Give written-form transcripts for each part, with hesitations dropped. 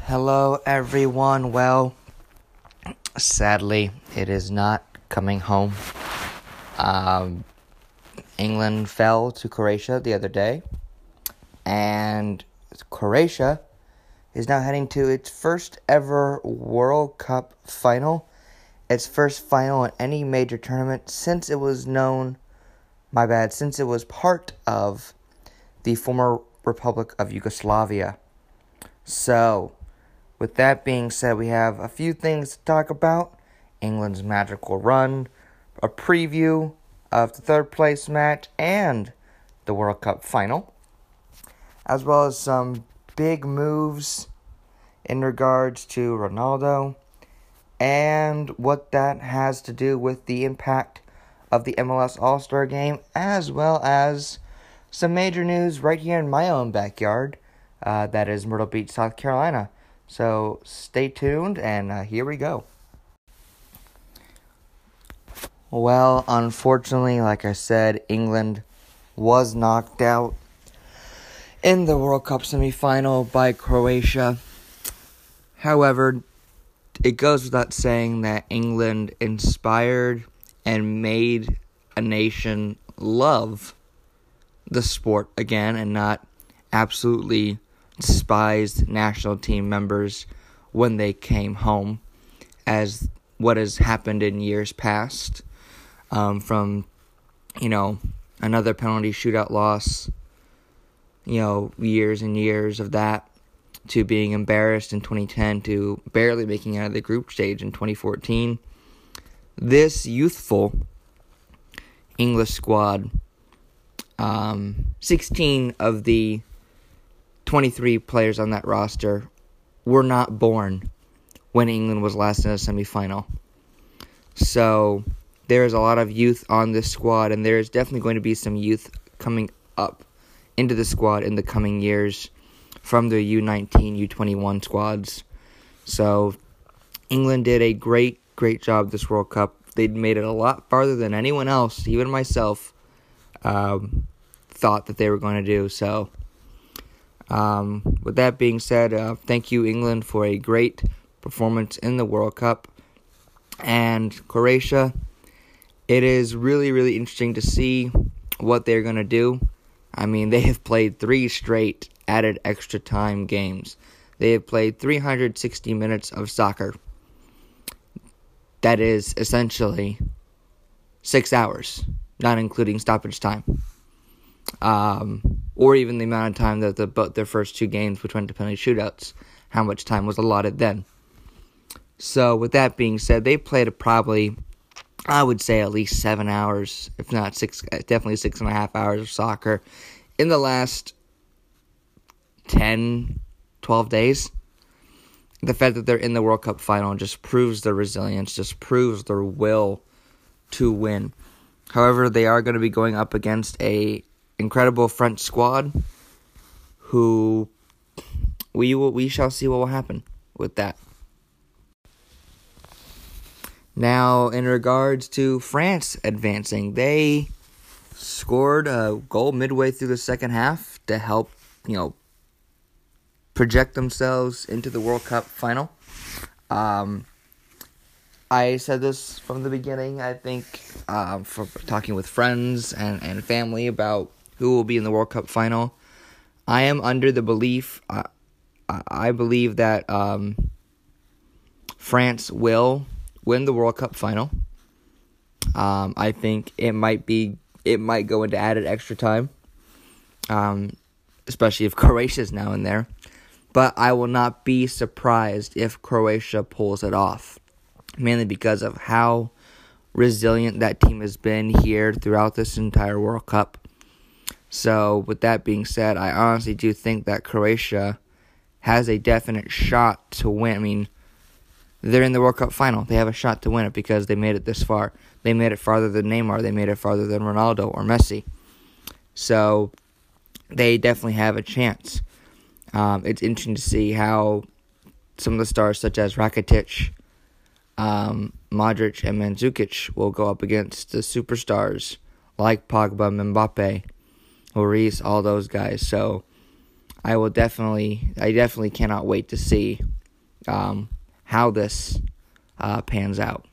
Hello, everyone. Well, sadly, it is not coming home. England fell to Croatia the other day, and Croatia is now heading to its first ever World Cup final. Its first final in any major tournament since it was part of the former Republic of Yugoslavia. So, with that being said, we have a few things to talk about. England's magical run, a preview of the third place match, and the World Cup final, as well as some big moves in regards to Ronaldo, and what that has to do with the impact of the MLS All-Star Game, as well as some major news right here in my own backyard, that is Myrtle Beach, South Carolina. So stay tuned, and here we go. Well, unfortunately, like I said, England was knocked out in the World Cup semifinal by Croatia. However, it goes without saying that England inspired and made a nation love the sport again and not absolutely despised national team members when they came home, as what has happened in years past, from another penalty shootout loss, years and years of that, to being embarrassed in 2010, to barely making it out of the group stage in 2014. This youthful English squad, 16 of the 23 players on that roster were not born when England was last in a semifinal. So there is a lot of youth on this squad, and there is definitely going to be some youth coming up into the squad in the coming years from the U19, U21 squads. So England did a great job this World Cup. They made it a lot farther than anyone else, even myself, thought that they were going to do. So with that being said, thank you, England, for a great performance in the World Cup. And Croatia, it is really, really interesting to see what they're going to do. I mean, they have played 3 straight added extra time games. They have played 360 minutes of soccer. That is essentially 6 hours, not including stoppage time. Or even the amount of time that their first 2 games, which went to penalty shootouts, how much time was allotted then. So, with that being said, they played probably, I would say, at least 7 hours, if not 6, definitely 6.5 hours of soccer in the last 10, 12 days. The fact that they're in the World Cup final just proves their resilience, just proves their will to win. However, they are going to be going up against a incredible French squad, who we shall see what will happen with that. Now, in regards to France advancing, they scored a goal midway through the second half to help, project themselves into the World Cup final. I said this from the beginning, I think, for talking with friends and family about who will be in the World Cup final. I am under the belief, I believe that France will win the World Cup final. I think it might go into added extra time, especially if Croatia is now in there. But I will not be surprised if Croatia pulls it off, mainly because of how resilient that team has been here throughout this entire World Cup. So, with that being said, I honestly do think that Croatia has a definite shot to win. I mean, they're in the World Cup final. They have a shot to win it because they made it this far. They made it farther than Neymar. They made it farther than Ronaldo or Messi. So, they definitely have a chance. It's interesting to see how some of the stars, such as Rakitic, Modric, and Mandzukic, will go up against the superstars like Pogba, Mbappe, Lloris, all those guys. So I definitely cannot wait to see how this pans out.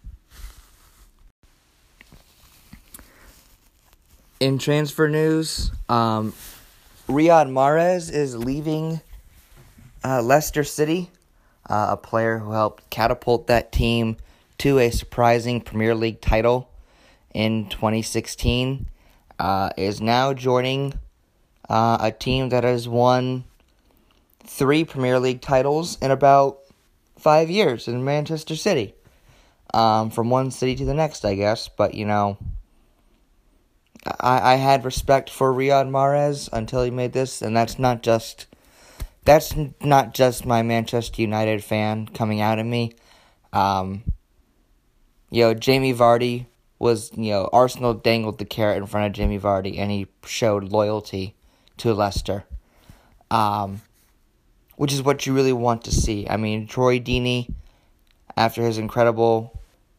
In transfer news, Riyad Mahrez is leaving Leicester City, a player who helped catapult that team to a surprising Premier League title in 2016, is now joining a team that has won 3 Premier League titles in about 5 years in Manchester City. From one city to the next, I guess. But, I had respect for Riyad Mahrez until he made this, and that's not just my Manchester United fan coming out at me. Jamie Vardy was, Arsenal dangled the carrot in front of Jamie Vardy, and he showed loyalty to Leicester, which is what you really want to see. I mean, Troy Deeney, after his incredible,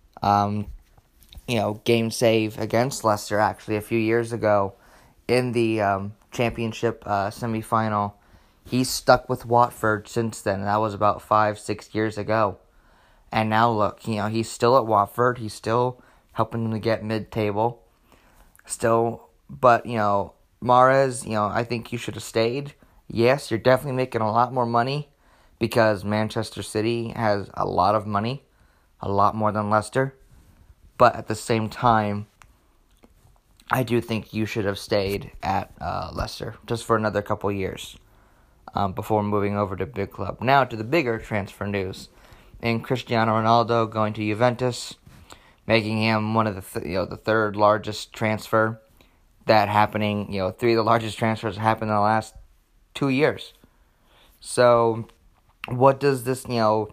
game save against Leicester actually a few years ago in the championship semifinal, he's stuck with Watford since then. That was about 5-6 years ago. And now look, he's still at Watford. He's still helping them to get mid-table. But, Mahrez, I think you should have stayed. Yes, you're definitely making a lot more money because Manchester City has a lot of money, a lot more than Leicester. But at the same time, I do think you should have stayed at Leicester just for another couple years before moving over to big club. Now to the bigger transfer news. In Cristiano Ronaldo going to Juventus, making him one of the third largest transfer that happening. 3 of the largest transfers happened in the last 2 years. So, what does this,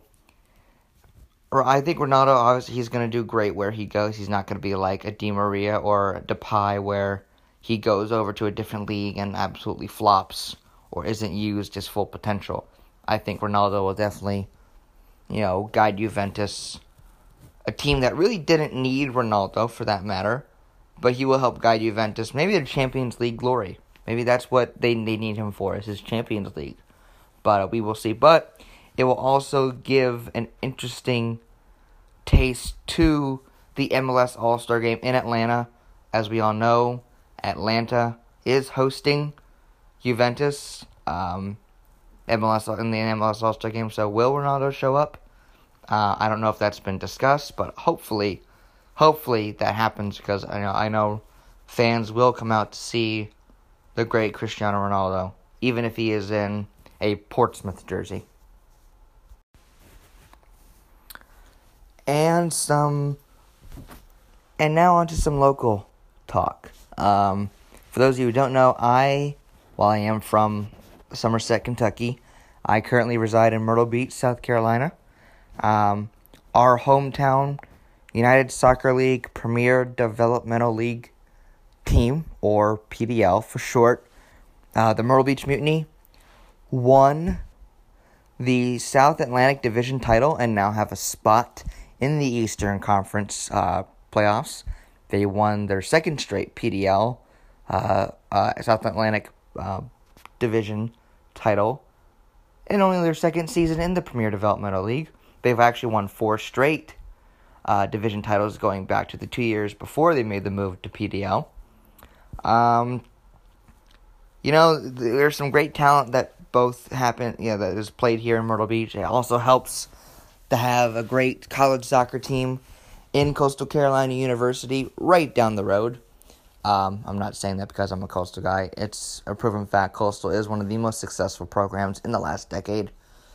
I think Ronaldo, obviously, he's going to do great where he goes. He's not going to be like a Di Maria or a Depay where he goes over to a different league and absolutely flops or isn't used his full potential. I think Ronaldo will definitely, guide Juventus, a team that really didn't need Ronaldo for that matter, but he will help guide Juventus, maybe to Champions League glory. Maybe that's what they need him for, is his Champions League. But we will see. But it will also give an interesting taste to the MLS All-Star Game in Atlanta. As we all know, Atlanta is hosting Juventus in the MLS All-Star Game. So will Ronaldo show up? I don't know if that's been discussed, but hopefully that happens because I know fans will come out to see the great Cristiano Ronaldo, even if he is in a Portsmouth jersey. And now on to some local talk. For those of you who don't know, while I am from Somerset, Kentucky, I currently reside in Myrtle Beach, South Carolina. Our hometown United Soccer League Premier Developmental League team, or PDL for short, the Myrtle Beach Mutiny, won the South Atlantic Division title and now have a spot in the Eastern Conference playoffs. They won their second straight PDL South Atlantic Division title in only their second season in the Premier Developmental League. They've actually won 4 straight division titles going back to the 2 years before they made the move to PDL. There's some great talent that both happen, that is played here in Myrtle Beach. It also helps to have a great college soccer team in Coastal Carolina University right down the road. I'm not saying that because I'm a Coastal guy. It's a proven fact. Coastal is one of the most successful programs in the last decade.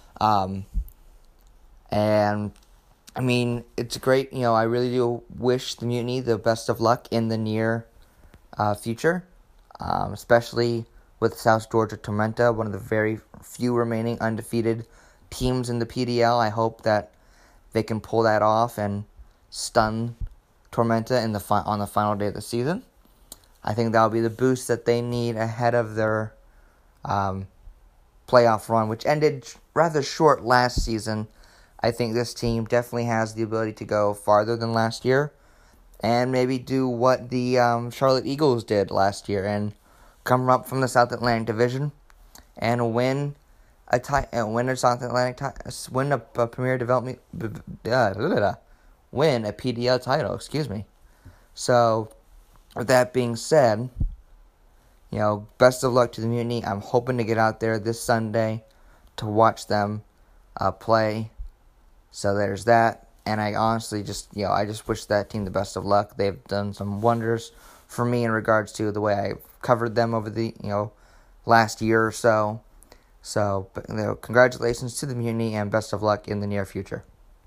And, I mean, it's great. I really do wish the Mutiny the best of luck in the near future, especially with South Georgia Tormenta, one of the very few remaining undefeated teams in the PDL. I hope that they can pull that off and stun Tormenta on the final day of the season. I think that'll be the boost that they need ahead of their playoff run, which ended rather short last season. I think this team definitely has the ability to go farther than last year and maybe do what the Charlotte Eagles did last year and come up from the South Atlantic Division and win win a South Atlantic win a Premier Development, win a PDL title. Excuse me. So, with that being said, best of luck to the Mutiny. I'm hoping to get out there this Sunday to watch them play. So there's that. And I honestly I just wish that team the best of luck. They've done some wonders for me in regards to the way I've covered them over the, last year or so. So, congratulations to the Mutiny and best of luck in the near future.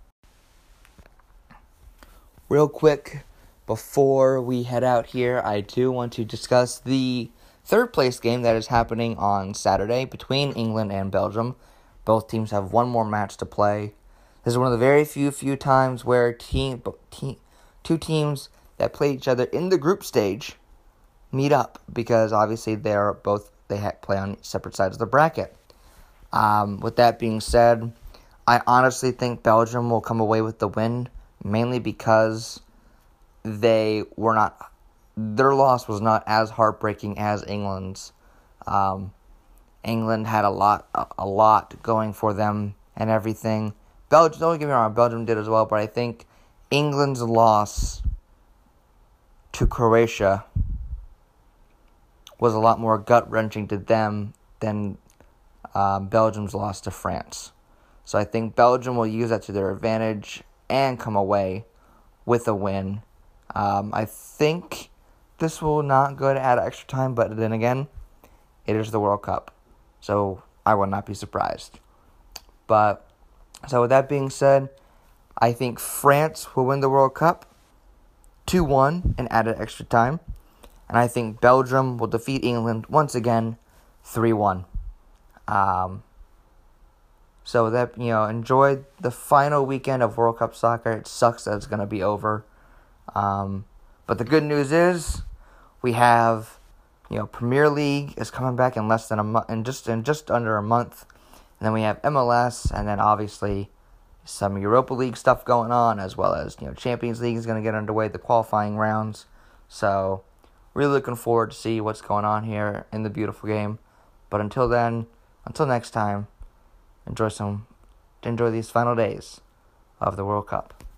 Real quick, before we head out here, I do want to discuss the third place game that is happening on Saturday between England and Belgium. Both teams have one more match to play. This is one of the very few times where two teams that play each other in the group stage meet up, because obviously they play on separate sides of the bracket. With that being said, I honestly think Belgium will come away with the win, mainly because their loss was not as heartbreaking as England's. England had a lot going for them and everything. Belgium, don't get me wrong, Belgium did as well, but I think England's loss to Croatia was a lot more gut-wrenching to them than Belgium's loss to France. So I think Belgium will use that to their advantage and come away with a win. I think this will not go to add extra time, but then again, it is the World Cup, so I would not be surprised. So with that being said, I think France will win the World Cup 2-1 and add an extra time. And I think Belgium will defeat England once again 3-1. So that, enjoy the final weekend of World Cup soccer. It sucks that it's going to be over. But the good news is we have, Premier League is coming back in less than a month, in just under a month. And then we have MLS, and then obviously some Europa League stuff going on, as well as, Champions League is going to get underway, the qualifying rounds. So, really looking forward to see what's going on here in the beautiful game. But until next time, enjoy these final days of the World Cup.